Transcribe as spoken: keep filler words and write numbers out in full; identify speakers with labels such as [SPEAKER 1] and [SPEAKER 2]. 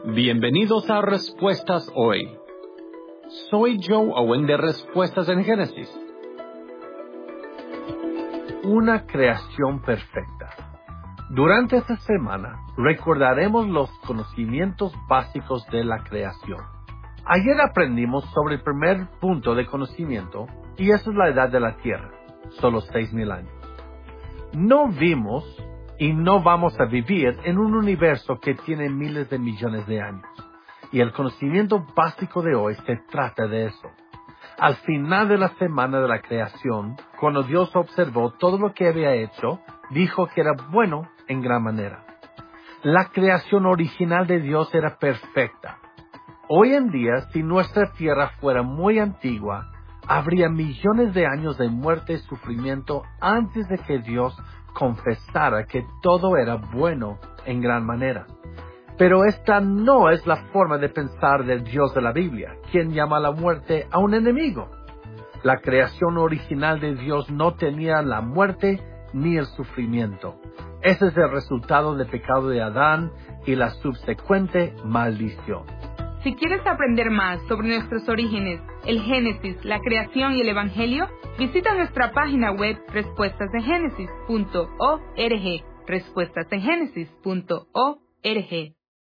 [SPEAKER 1] Bienvenidos a Respuestas Hoy. Soy Joe Owen de Respuestas en Génesis. Una creación perfecta. Durante esta semana recordaremos los conocimientos básicos de la creación. Ayer aprendimos sobre el primer punto de conocimiento y eso es la edad de la Tierra, solo seis mil años. No vimos y no vamos a vivir en un universo que tiene miles de millones de años. Y el conocimiento básico de hoy se trata de eso. Al final de la semana de la creación, cuando Dios observó todo lo que había hecho, dijo que era bueno en gran manera. La creación original de Dios era perfecta. Hoy en día, si nuestra tierra fuera muy antigua, habría millones de años de muerte y sufrimiento antes de que Dios confesara que todo era bueno en gran manera. Pero esta no es la forma de pensar del Dios de la Biblia, quien llama a la muerte a un enemigo. La creación original de Dios no tenía la muerte ni el sufrimiento. Ese es el resultado del pecado de Adán y la subsecuente maldición.
[SPEAKER 2] Si quieres aprender más sobre nuestros orígenes, el Génesis, la creación y el Evangelio, visita nuestra página web respuestas en génesis punto org, respuestas en génesis punto org.